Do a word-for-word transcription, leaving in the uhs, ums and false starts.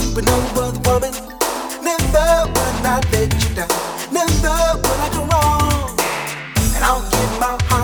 But no other woman, never will I let you down. Never will I go wrong. And I'll give my heart